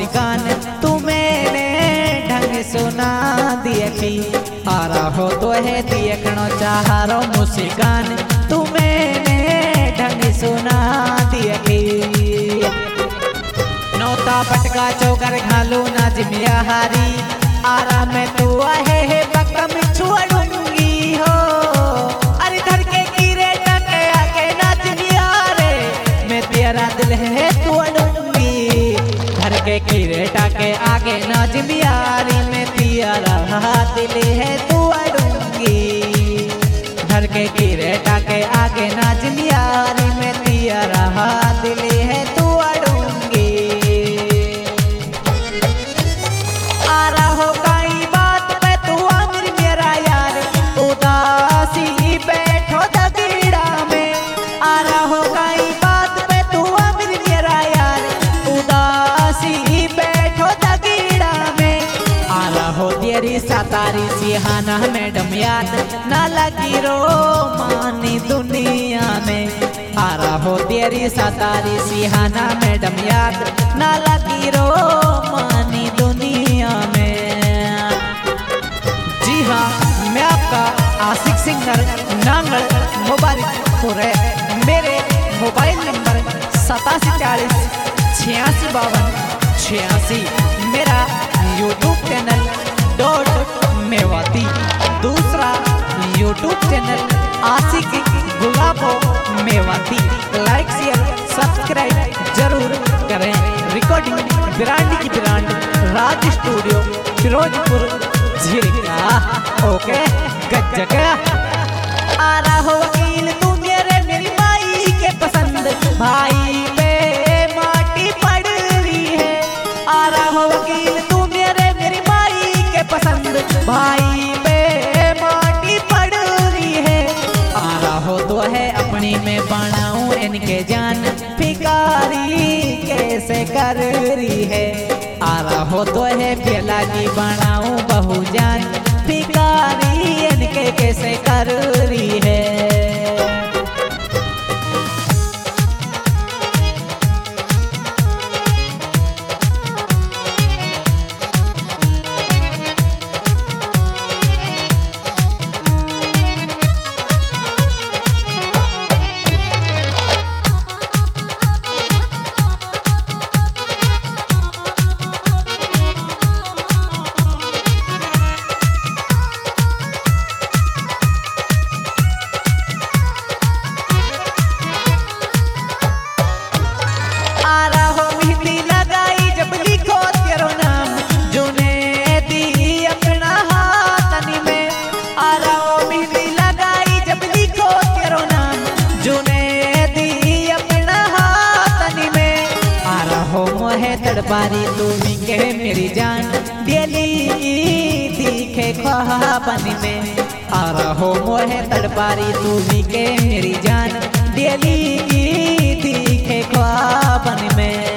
मुस्कान तू मैंने ढंग सुना दिए की आ रहो तो है देखनो चाहारो मुस्कान तू मैंने ढंग सुना दिए की नौता पटका चौकर घालू ना जिमिया हारी आरा में तू है बकम छोड़ूंगी हो अरे धर के कीरे टके आके नाच लिया रे मैं तेरा दिल है तोड़ूंगी धर के कीरे टके आगे नाच लिया रे मैं तेरा दिल है तोड़ूंगी धर के कीरे टके आगे नाच लिया रे मैं तेरा दिल है तोड़ूंगी आ रहो कई बात पे तू अमीर मेरा यार उदासी बैठो दगीड़ा में आ रहो कई बात पे तू अमीर मेरा यार उदासी बैठो दगीड़ा में आ रहो तेरी सतारी सिहाना मैडम याद ना लगी रो मानी दुनिया में आ रहो तेरी सतारी सिहाना मैडम याद ना लगी रो मानी दुनिया में। जी हाँ मैं आपका आशिक सिंगर नांगल मुबारकपुर है मेरे मोबाइल नंबर 8740 मेरा यूट्यूब चैनल मेवाती दूसरा YouTube channel Aashiq Gulabo Mewati like share subscribe जरूर करें रिकॉर्डिंग ब्रांड की brand Raj studio Firozpur Jhirka okay गज्जक आ रहो वकील तू मेरी माई के पसंद भाई पे माटी पड़ रही है आ रहो वकील तू मेरी माई के पसंद भाई पे माटी पड़ रही है आ रहो तो है अपनी में बनाऊं इनके जान फिकारी कैसे कर रही है आ रहो तो है बेला की बनाऊं बहु जान फिकारी इनके कैसे कर रही है। तड़पारी तुम्ही के मेरी जान डेली दिखे ख्वाबन में आ रहो मोहे तड़पारी तुम्ही के मेरी जान डेली दिखे ख्वाबन में।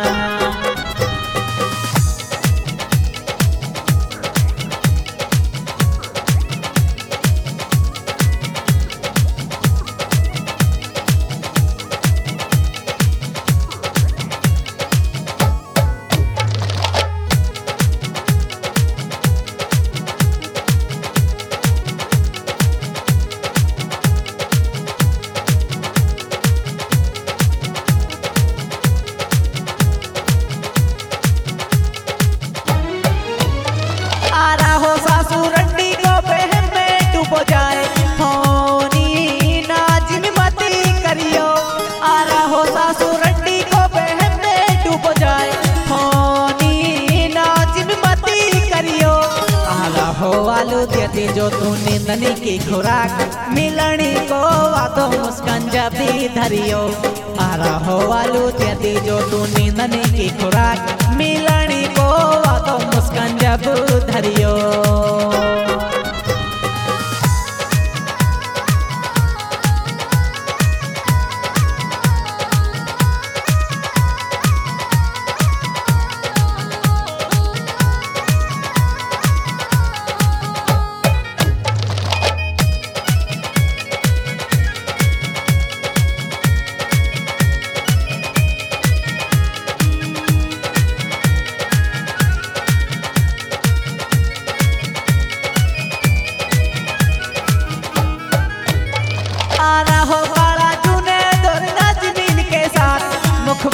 वालू देती जो तू नींदनी की खुराक मिलनी को वादो मुस्कान जबी धरियो आ रहो वालू देती जो तू नींदनी की खुराक मिलनी को वादो मुस्कान जब धरियो।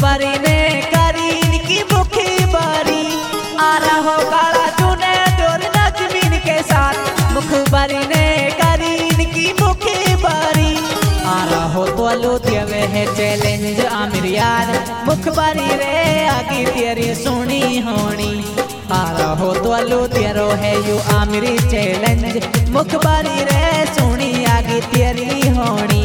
मुखबारी ने करी इनकी मुखबारी आ रहा काला चूने जोर नजमीन के साथ मुखबारी ने करी इनकी मुखबारी आ रहा तो लो देवे है चैलेंज आमिर यार मुखबारी रे आगे तेरी सुनी होनी आ रहा तो लो तेरो है यू आमिरी चैलेंज मुखबारी रे सुनी आगे तेरी होनी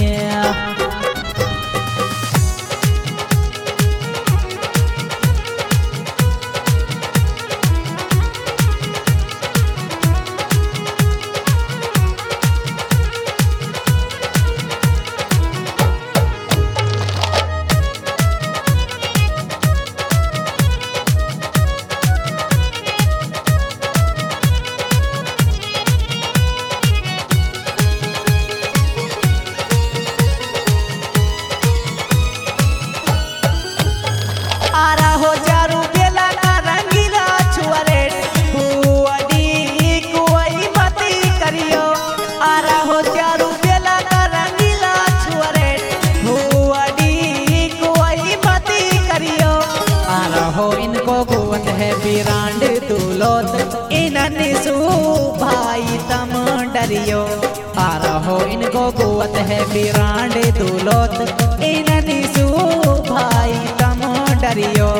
बिरांड दुलोत इन्हनी सू भाई तम डरियो आ रहो इनको कुवत है बिरांड दुलोत इन्हनी सू भाई तम डरियो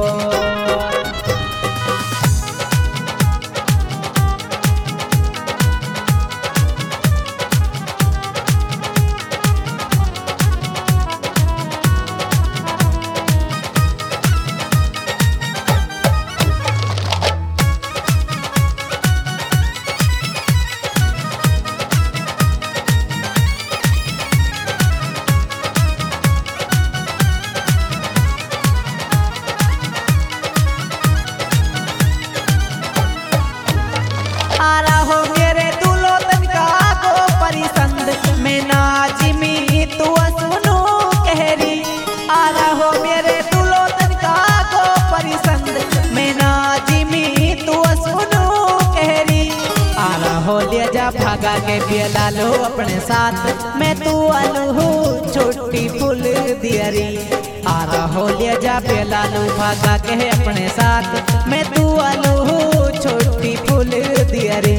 भागा के पियला लो अपने साथ मैं तू आलू छोटी फूल दियरी आ रहो ले जा पियला लो भागा के अपने साथ मैं तू आलू छोटी फूल दियरी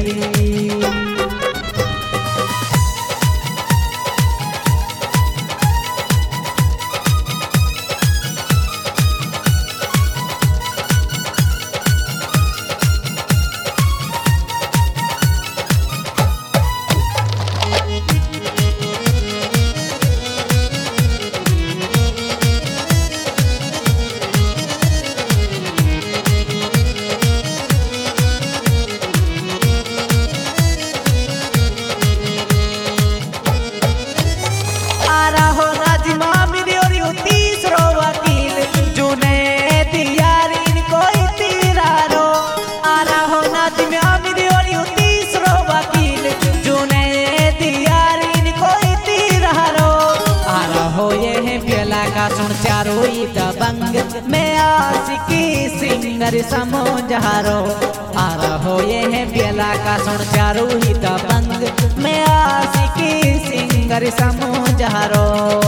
सुन चारो दबंग मैं आशिकी सिंगर समझारो आ रहो ये है बेला का सुन चारो ही दबंग मैं आशिकी सिंगर समझारो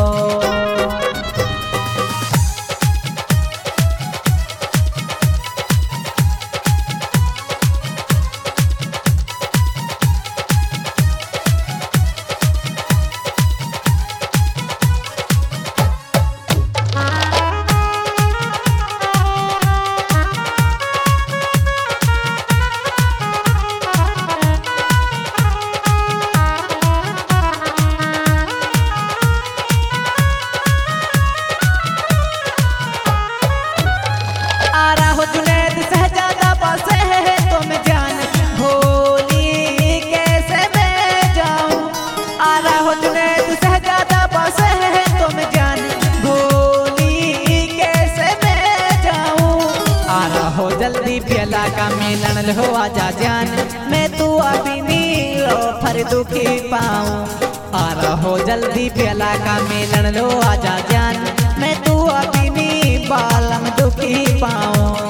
जल्दी प्याला का मिलन हो आजा जान मैं तू अभी नीलो फर दुखी पाऊं आ रहो जल्दी प्याला का मिलन लो आजा जान मैं तू अभी नी बालम दुखी पाऊं।